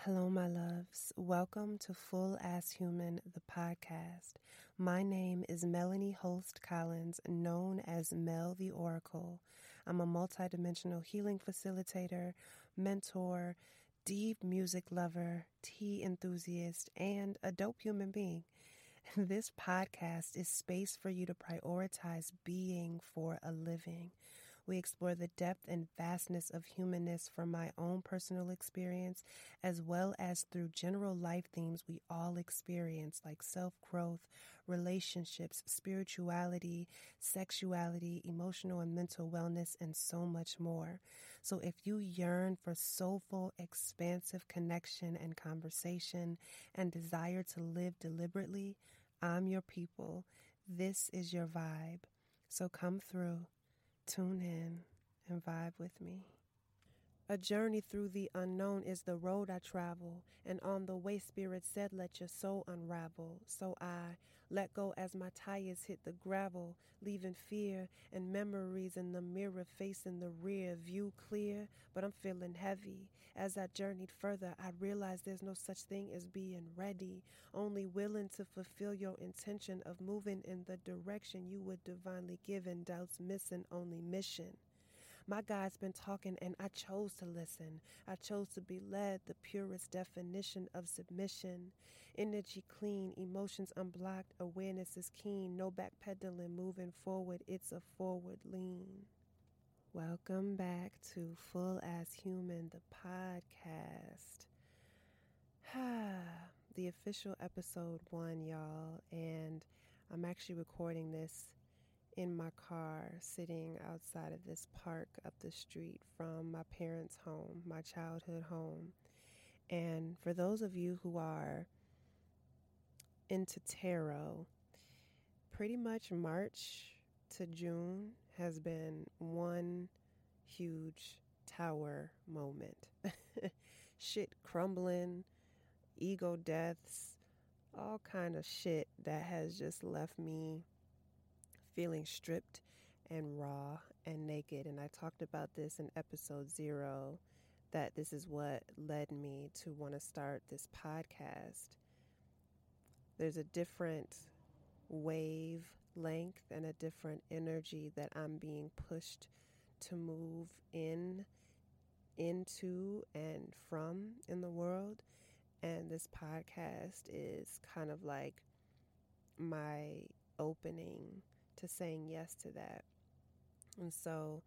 Hello, my loves. Welcome to Full As Human, the podcast. My name is Melanie Holst Collins, known as Mel the Oracle. I'm a multidimensional healing facilitator, mentor, deep music lover, tea enthusiast, and a dope human being. This podcast is space for you to prioritize being for a living. We explore the depth and vastness of humanness from my own personal experience, as well as through general life themes we all experience, like self-growth, relationships, spirituality, sexuality, emotional and mental wellness, and so much more. So if you yearn for soulful, expansive connection and conversation and desire to live deliberately, I'm your people. This is your vibe. So come through, tune in, and vibe with me. A journey through the unknown is the road I travel, and on the way Spirit said, let your soul unravel. So I let go as my tires hit the gravel, leaving fear and memories in the mirror facing the rear view clear, but I'm feeling heavy. As I journeyed further, I realized there's no such thing as being ready, only willing to fulfill your intention of moving in the direction you were divinely given, doubts missing, only mission. My God's been talking and I chose to listen. I chose to be led, the purest definition of submission. Energy clean, emotions unblocked, awareness is keen. No backpedaling, moving forward, it's a forward lean. Welcome back to Full As Human, the podcast. The official episode 1, y'all, and I'm actually recording this in my car, sitting outside of this park up the street from my parents' home, my childhood home. And for those of you who are into tarot, pretty much March to June has been one huge tower moment. Shit crumbling, ego deaths, all kind of shit that has just left me feeling stripped and raw and naked. And I talked about this in episode 0, that this is what led me to want to start this podcast. There's a different wavelength and a different energy that I'm being pushed to move into and from in the world. And this podcast is kind of like my opening to saying yes to that. And so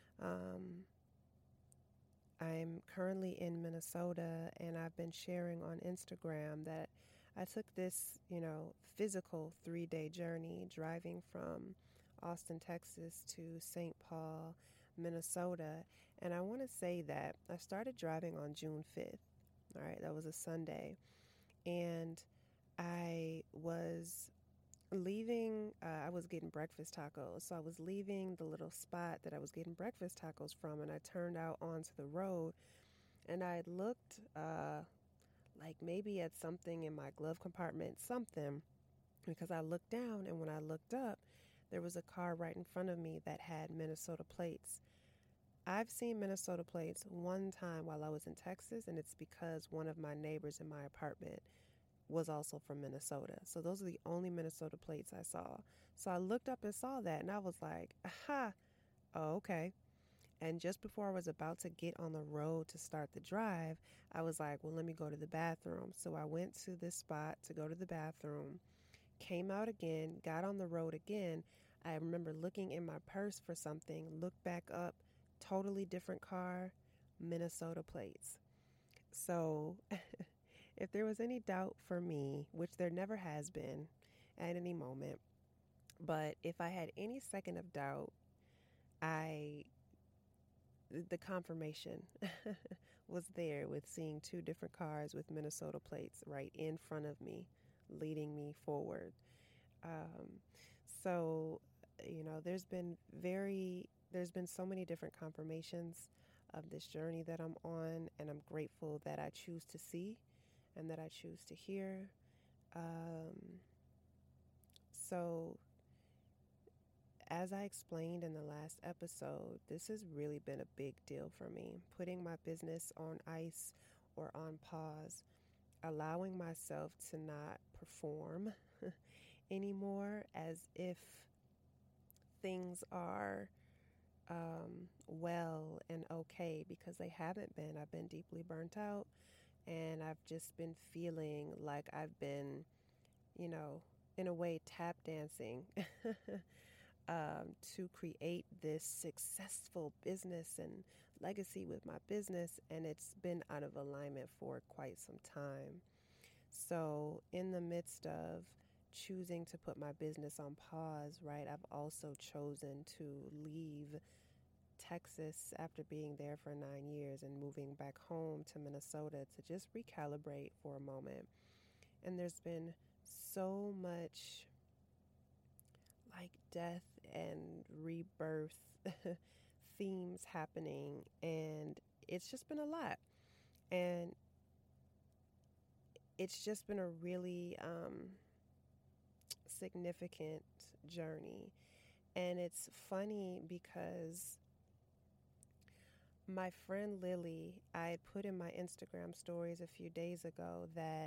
I'm currently in Minnesota, and I've been sharing on Instagram that I took this, physical 3-day journey driving from Austin, Texas to St. Paul, Minnesota. And I want to say that I started driving on June 5th. All right, that was a Sunday. And I was leaving, I was getting breakfast tacos. So I was leaving the little spot that I was getting breakfast tacos from, and I turned out onto the road, and I looked like maybe at something in my glove compartment, because I looked down, and when I looked up, there was a car right in front of me that had Minnesota plates. I've seen Minnesota plates one time while I was in Texas, and it's because one of my neighbors in my apartment was also from Minnesota. So those are the only Minnesota plates I saw. So I looked up and saw that, and I was like, aha, oh, okay. And just before I was about to get on the road to start the drive, I was like, well, let me go to the bathroom. So I went to this spot to go to the bathroom, came out again, got on the road again. I remember looking in my purse for something, looked back up, totally different car, Minnesota plates. So if there was any doubt for me, which there never has been at any moment, but if I had any second of doubt, the confirmation was there with seeing 2 different cars with Minnesota plates right in front of me, leading me forward. So, there's been so many different confirmations of this journey that I'm on, and I'm grateful that I choose to see and that I choose to hear. So as I explained in the last episode, this has really been a big deal for me. Putting my business on ice or on pause, allowing myself to not perform anymore as if things are well and okay, because they haven't been. I've been deeply burnt out, and I've just been feeling like I've been, you know, in a way, tap dancing to create this successful business and legacy with my business, and it's been out of alignment for quite some time. So, in the midst of choosing to put my business on pause, right, I've also chosen to leave Texas after being there for 9 years and moving back home to Minnesota to just recalibrate for a moment. And there's been so much like death and rebirth themes happening, and it's just been a lot. And it's just been a really significant journey. And it's funny because my friend Lily, I had put in my Instagram stories a few days ago that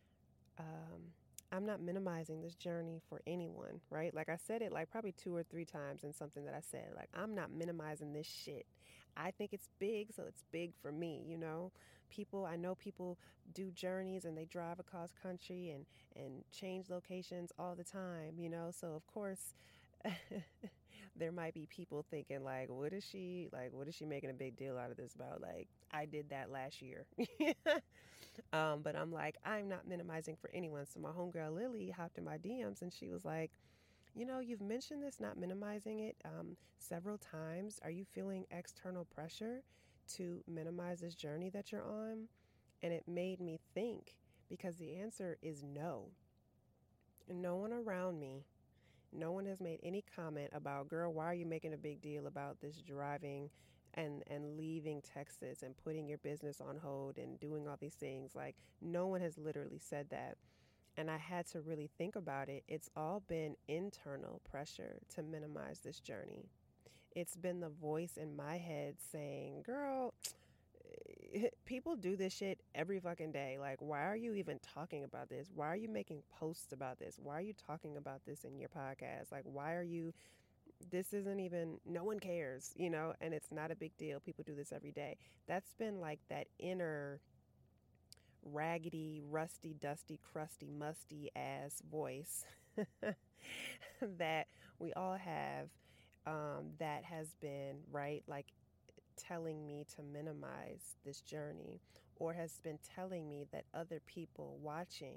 I'm not minimizing this journey for anyone, right? Like I said it like probably 2 or 3 times in something that I said, like, I'm not minimizing this shit. I think it's big, so it's big for me, you know? I know people do journeys and they drive across country and change locations all the time, you know? So of course, there might be people thinking like, what is she making a big deal out of this about? Like, I did that last year. But I'm like, I'm not minimizing for anyone. So my homegirl Lily hopped in my DMs and she was like, you know, you've mentioned this, not minimizing it, several times. Are you feeling external pressure to minimize this journey that you're on? And it made me think, because the answer is no. No one around me, no one has made any comment about, girl, why are you making a big deal about this driving and leaving Texas and putting your business on hold and doing all these things? Like, no one has literally said that. And I had to really think about it. It's all been internal pressure to minimize this journey. It's been the voice in my head saying, girl, people do this shit every fucking day. Like, why are you even talking about this? Why are you making posts about this? Why are you talking about this in your podcast? Like, why are you, this isn't even, no one cares, you know, and it's not a big deal. People do this every day. That's been like that inner raggedy, rusty, dusty, crusty, musty ass voice that we all have, that has been, right, like telling me to minimize this journey, or has been telling me that other people watching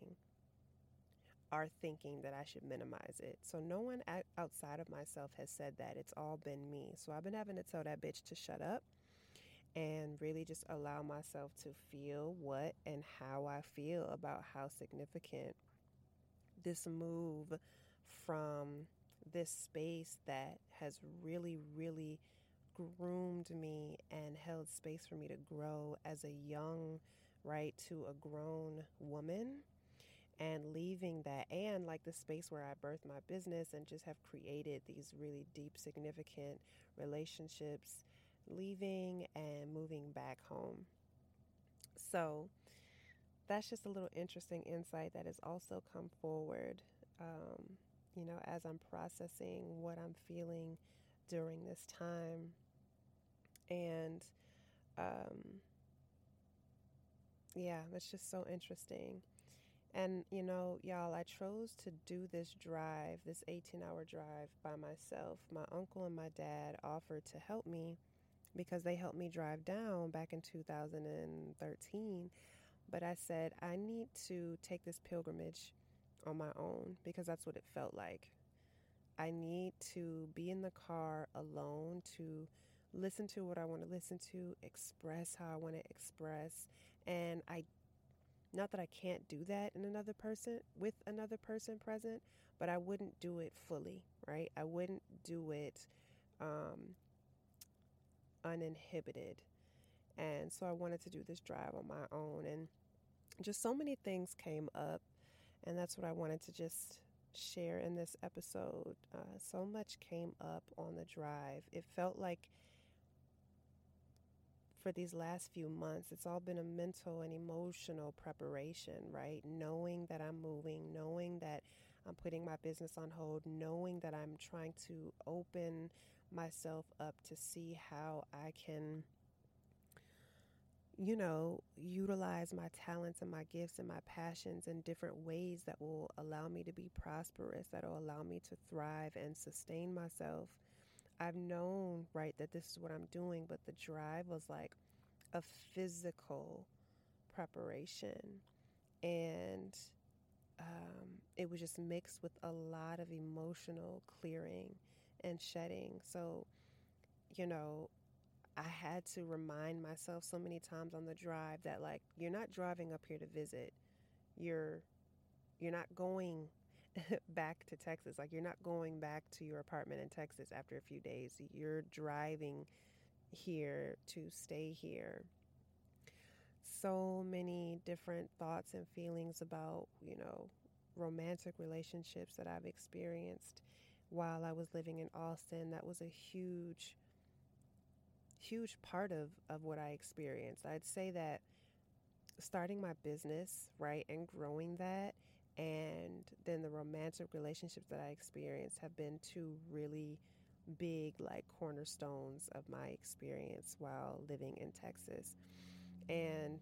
are thinking that I should minimize it. So no one outside of myself has said that. It's all been me. So I've been having to tell that bitch to shut up and really just allow myself to feel what and how I feel about how significant this move from this space that has really, really groomed me and held space for me to grow as a young, right, to a grown woman, and leaving that, and like the space where I birthed my business and just have created these really deep, significant relationships, leaving and moving back home. So that's just a little interesting insight that has also come forward, you know, as I'm processing what I'm feeling during this time. And yeah, it's just so interesting. And, you know, y'all, I chose to do this drive, this 18-hour drive by myself. My uncle and my dad offered to help me because they helped me drive down back in 2013. But I said, I need to take this pilgrimage on my own because that's what it felt like. I need to be in the car alone to listen to what I want to listen to, express how I want to express. And not that I can't do that in another person, with another person present, but I wouldn't do it fully, right? I wouldn't do it uninhibited. And so I wanted to do this drive on my own. And just so many things came up. And that's what I wanted to just share in this episode. So much came up on the drive. It felt like for these last few months, it's all been a mental and emotional preparation, right? Knowing that I'm moving, knowing that I'm putting my business on hold, knowing that I'm trying to open myself up to see how I can, utilize my talents and my gifts and my passions in different ways that will allow me to be prosperous, that will allow me to thrive and sustain myself. I've known, right, that this is what I'm doing, but the drive was like a physical preparation. And it was just mixed with a lot of emotional clearing and shedding. So, you know, I had to remind myself so many times on the drive that, like, you're not driving up here to visit. You're you're not going back to Texas. Like, you're not going back to your apartment in Texas after a few days. You're driving here to stay here. So many different thoughts and feelings about, romantic relationships that I've experienced while I was living in Austin. That was a huge part of what I experienced. I'd say that starting my business, right, and growing that, and then the romantic relationships that I experienced have been two really big, like, cornerstones of my experience while living in Texas. And,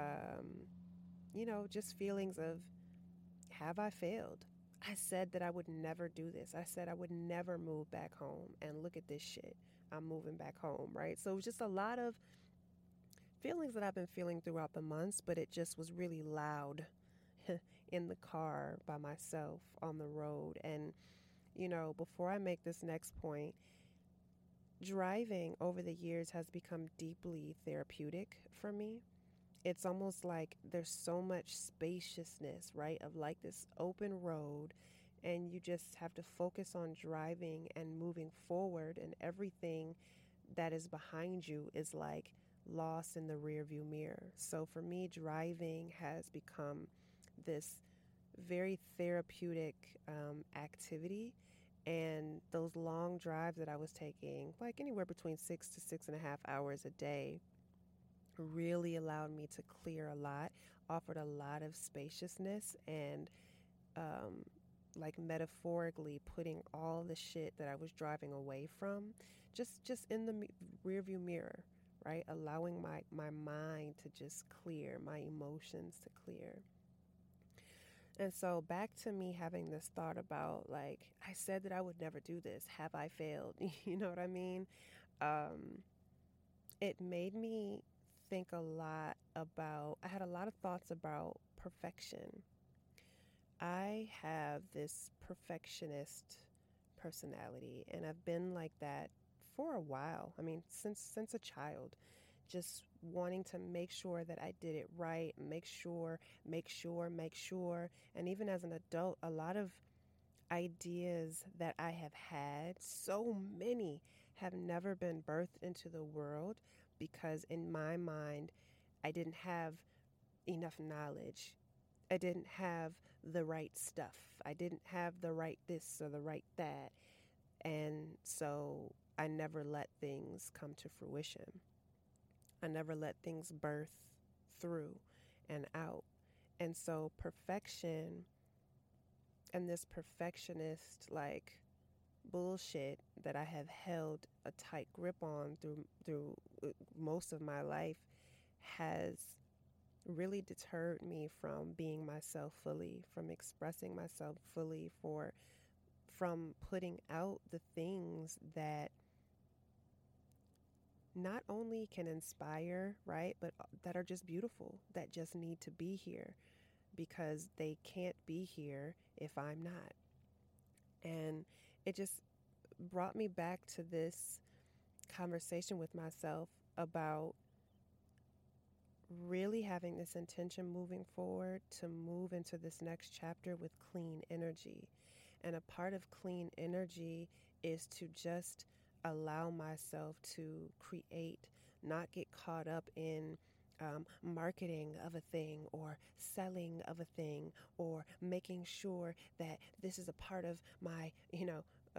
just feelings of, have I failed? I said that I would never do this. I said I would never move back home. And look at this shit. I'm moving back home, right? So it was just a lot of feelings that I've been feeling throughout the months, but it just was really loud in the car by myself on the road. And, before I make this next point, driving over the years has become deeply therapeutic for me. It's almost like there's so much spaciousness, right? Of like this open road, and you just have to focus on driving and moving forward, and everything that is behind you is like lost in the rearview mirror. So for me, driving has become this very therapeutic activity. And those long drives that I was taking, like anywhere between 6 to 6.5 hours a day, really allowed me to clear a lot, offered a lot of spaciousness, and like metaphorically putting all the shit that I was driving away from just in the rear view mirror, right? Allowing my mind to just clear, my emotions to clear. And so back to me having this thought about, like, I said that I would never do this. Have I failed? You know what I mean? It made me think a lot about, I had a lot of thoughts about perfection. I have this perfectionist personality, and I've been like that for a while. I mean, since a child, just wanting to make sure that I did it right, make sure. And even as an adult, a lot of ideas that I have had, so many have never been birthed into the world because in my mind, I didn't have enough knowledge. I didn't have the right stuff. I didn't have the right this or the right that. And so I never let things come to fruition. I never let things birth through and out. And so perfection and this perfectionist, like, bullshit that I have held a tight grip on through most of my life has really deterred me from being myself fully, from expressing myself fully, from putting out the things that not only can inspire, right, but that are just beautiful, that just need to be here because they can't be here if I'm not. And it just brought me back to this conversation with myself about really having this intention moving forward to move into this next chapter with clean energy. And a part of clean energy is to just allow myself to create, not get caught up in marketing of a thing or selling of a thing or making sure that this is a part of my,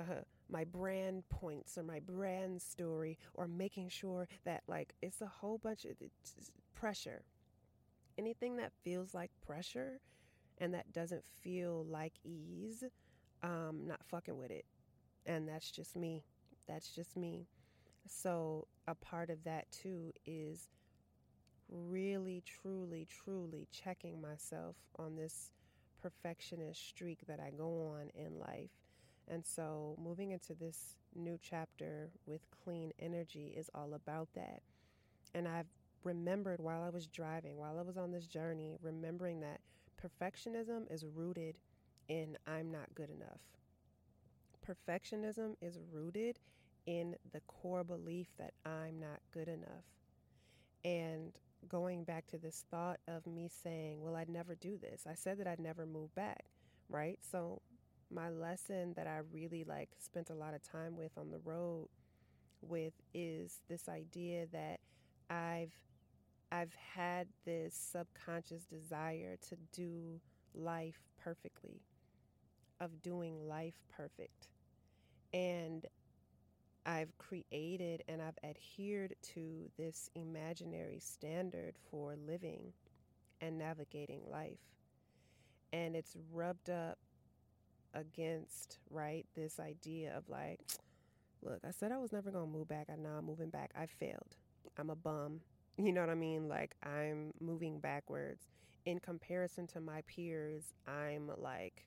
my brand points or my brand story, or making sure that like it's a whole bunch of pressure. Anything that feels like pressure and that doesn't feel like ease, not fucking with it. And that's just me. That's just me. So a part of that too is really, truly, truly checking myself on this perfectionist streak that I go on in life. And so moving into this new chapter with clean energy is all about that. And I've remembered while I was driving, while I was on this journey, remembering that perfectionism is rooted in I'm not good enough. Perfectionism is rooted in the core belief that I'm not good enough. And going back to this thought of me saying, well, I'd never do this. I said that I'd never move back, right? So my lesson that I really like spent a lot of time with on the road with is this idea that I've had this subconscious desire to do life perfectly, of doing life perfect. And I've created and I've adhered to this imaginary standard for living and navigating life. And it's rubbed up against, right, this idea of like, look, I said I was never going to move back. I know I'm moving back. I failed. I'm a bum. You know what I mean? Like, I'm moving backwards. In comparison to my peers, I'm like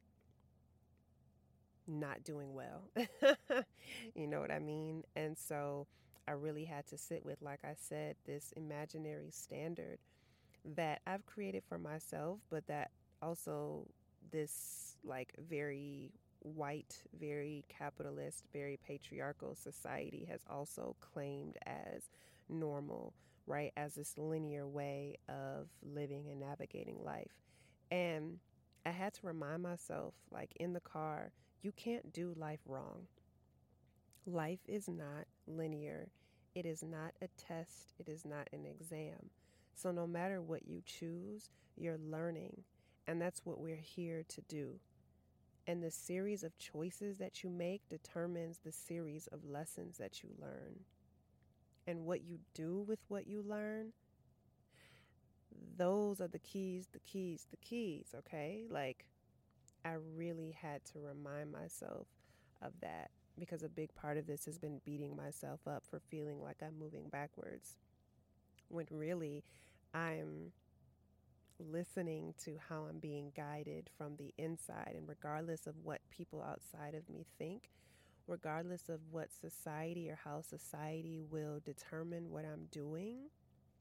not doing well. You know what I mean? And so I really had to sit with, like I said, this imaginary standard that I've created for myself, but that also this like very white, very capitalist, very patriarchal society has also claimed as normal, right? As this linear way of living and navigating life. And I had to remind myself, like in the car, you can't do life wrong. Life is not linear. It is not a test. It is not an exam. So no matter what you choose, you're learning. And that's what we're here to do. And the series of choices that you make determines the series of lessons that you learn. And what you do with what you learn, those are the keys, okay? Like, I really had to remind myself of that because a big part of this has been beating myself up for feeling like I'm moving backwards, when really I'm listening to how I'm being guided from the inside. And regardless of what people outside of me think, regardless of what society or how society will determine what I'm doing,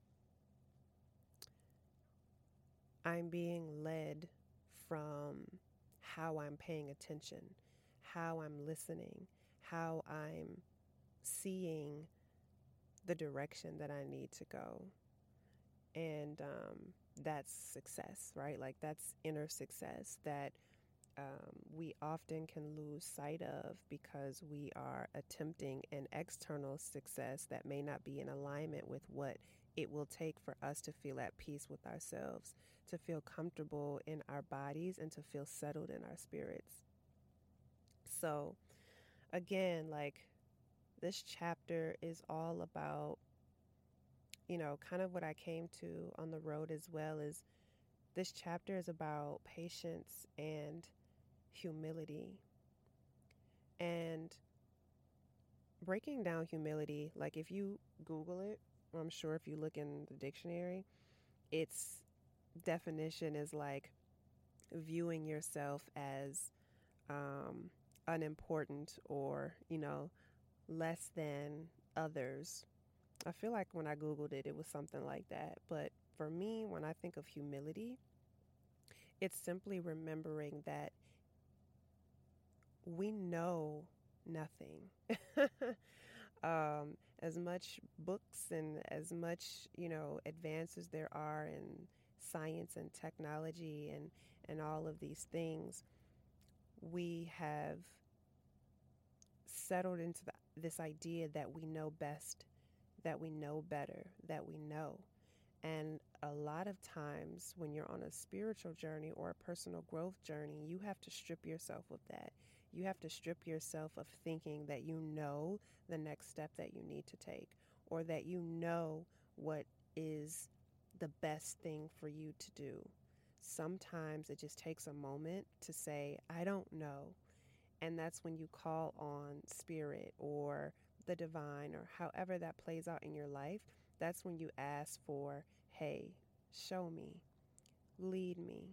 I'm being led from how I'm paying attention, how I'm listening, how I'm seeing the direction that I need to go. And that's success, right? Like that's inner success that we often can lose sight of because we are attempting an external success that may not be in alignment with what it will take for us to feel at peace with ourselves, to feel comfortable in our bodies, and to feel settled in our spirits. So, again, like this chapter is all about, kind of what I came to on the road as well is this chapter is about patience and humility. And breaking down humility, like if you Google it, or I'm sure if you look in the dictionary, its definition is like viewing yourself as unimportant or, less than others. I feel like when I Googled it, it was something like that. But for me, when I think of humility, it's simply remembering that we know nothing. As much books and as much, advances there are in science and technology and all of these things, we have settled into this idea that we know best, that we know better, that we know. And a lot of times when you're on a spiritual journey or a personal growth journey, you have to strip yourself of that. You have to strip yourself of thinking that you know the next step that you need to take, or that you know what is the best thing for you to do. Sometimes it just takes a moment to say, I don't know. And that's when you call on spirit or the divine or however that plays out in your life. That's when you ask for, hey, show me, lead me,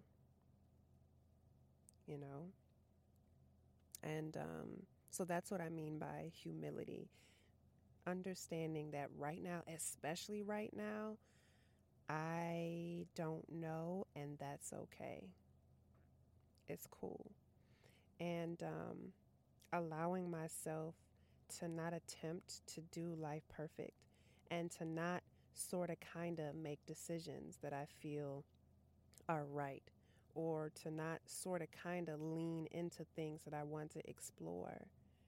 you know? And so that's what I mean by humility. Understanding that right now, especially right now, I don't know, and that's okay. It's cool. And allowing myself to not attempt to do life perfect and to not sort of kind of make decisions that I feel are right, or to not sort of kind of lean into things that I want to explore.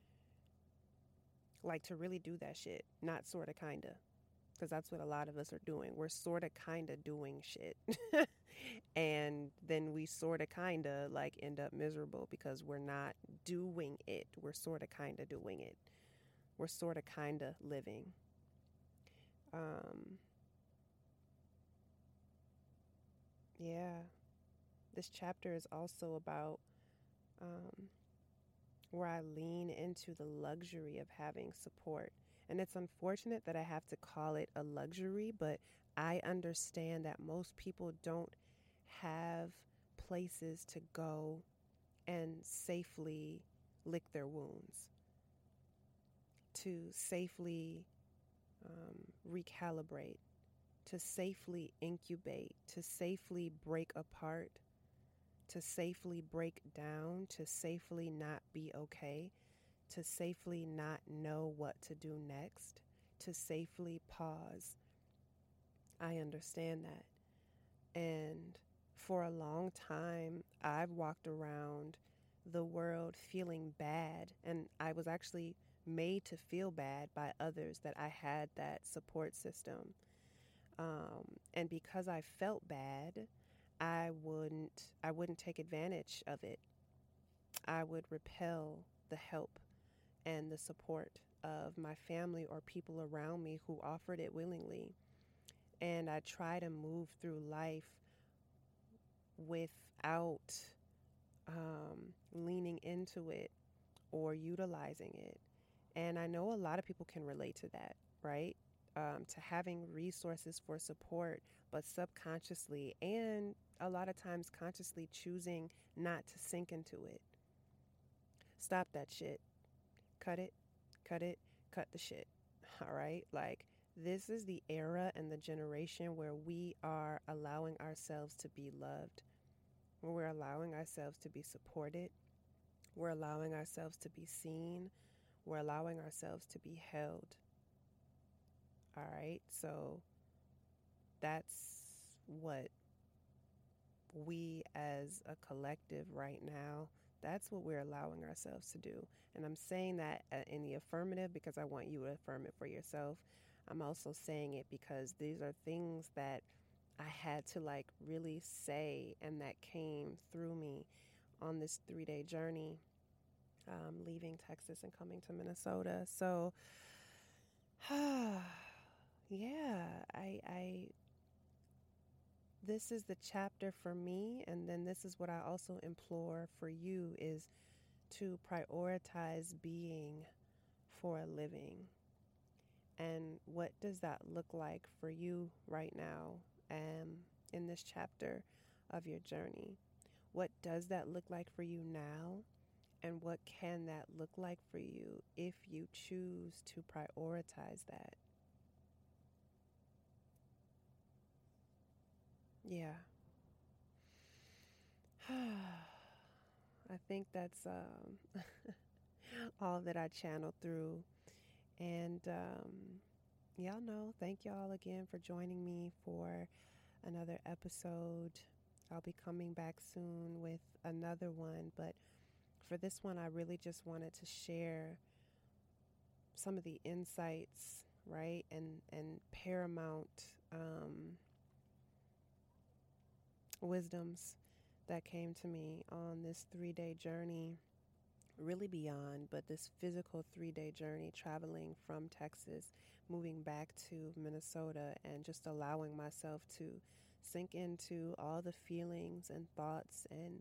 Like to really do that shit, not sort of kind of. Because that's what a lot of us are doing. We're sort of kind of doing shit. And then we sort of kind of like end up miserable because we're not doing it. We're sort of kind of doing it. We're sort of kind of living. Yeah. This chapter is also about where I lean into the luxury of having support. And it's unfortunate that I have to call it a luxury, but I understand that most people don't have places to go and safely lick their wounds, to safely recalibrate, to safely incubate, to safely break apart, to safely break down, to safely not be okay, to safely not know what to do next, to safely pause. I understand that. And for a long time, I've walked around the world feeling bad, and I was actually made to feel bad by others that I had that support system. And because I felt bad, I wouldn't take advantage of it. I would repel the help and the support of my family or people around me who offered it willingly. And I try to move through life without leaning into it or utilizing it. And I know a lot of people can relate to that, right? To having resources for support, but subconsciously and a lot of times consciously choosing not to sink into it. Stop that shit. Cut it, cut it, cut the shit. All right? Like, this is the era and the generation where we are allowing ourselves to be loved, where we're allowing ourselves to be supported, we're allowing ourselves to be seen, we're allowing ourselves to be held. All right? So that's what we as a collective right now, that's what we're allowing ourselves to do. And I'm saying that in the affirmative because I want you to affirm it for yourself. I'm also saying it because these are things that I had to like really say and that came through me on this 3-day journey, leaving Texas and coming to Minnesota. So, yeah, I this is the chapter for me, and then this is what I also implore for you is to prioritize being for a living. And what does that look like for you right now, in this chapter of your journey? What does that look like for you now? And what can that look like for you if you choose to prioritize that? Yeah. I think that's all that I channeled through. And y'all know, thank y'all again for joining me for another episode. I'll be coming back soon with another one. But for this one, I really just wanted to share some of the insights, right? And paramount wisdoms that came to me on this 3-day journey really beyond, but this physical 3-day journey traveling from Texas, moving back to Minnesota, and just allowing myself to sink into all the feelings and thoughts and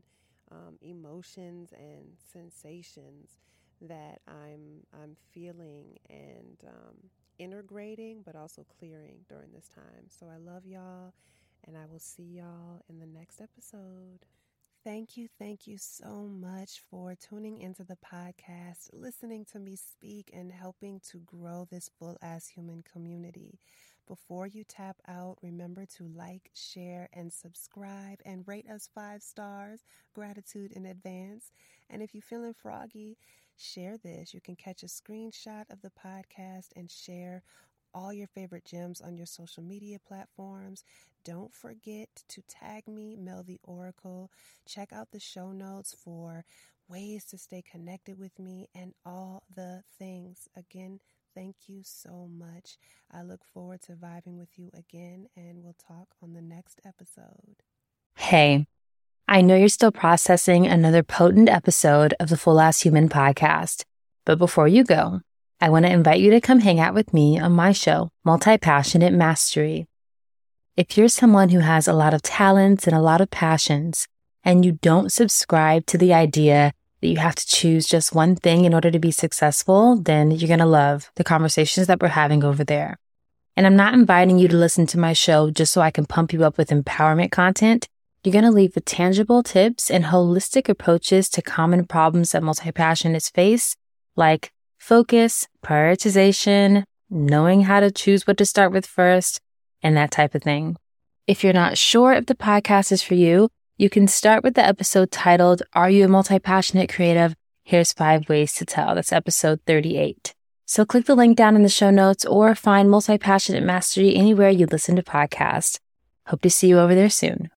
emotions and sensations that I'm feeling and integrating, but also clearing during this time. So I love y'all, and I will see y'all in the next episode. Thank you so much for tuning into the podcast, listening to me speak, and helping to grow this Full As Human community. Before you tap out, remember to like, share, and subscribe, and rate us 5 stars. Gratitude in advance. And if you're feeling froggy, share this. You can catch a screenshot of the podcast and share all your favorite gems on your social media platforms. Don't forget to tag me, Mel the Oracle. Check out the show notes for ways to stay connected with me and all the things. Again, thank you so much. I look forward to vibing with you again, and we'll talk on the next episode. Hey, I know you're still processing another potent episode of the Full As Human podcast, but before you go, I want to invite you to come hang out with me on my show, Multi-Passionate Mastery. If you're someone who has a lot of talents and a lot of passions, and you don't subscribe to the idea that you have to choose just one thing in order to be successful, then you're going to love the conversations that we're having over there. And I'm not inviting you to listen to my show just so I can pump you up with empowerment content. You're going to leave with tangible tips and holistic approaches to common problems that multi-passionates face, like focus, prioritization, knowing how to choose what to start with first, and that type of thing. If you're not sure if the podcast is for you, you can start with the episode titled, Are You a Multi-Passionate Creative? Here's 5 Ways to Tell. That's episode 38. So click the link down in the show notes or find Multi-Passionate Mastery anywhere you listen to podcasts. Hope to see you over there soon.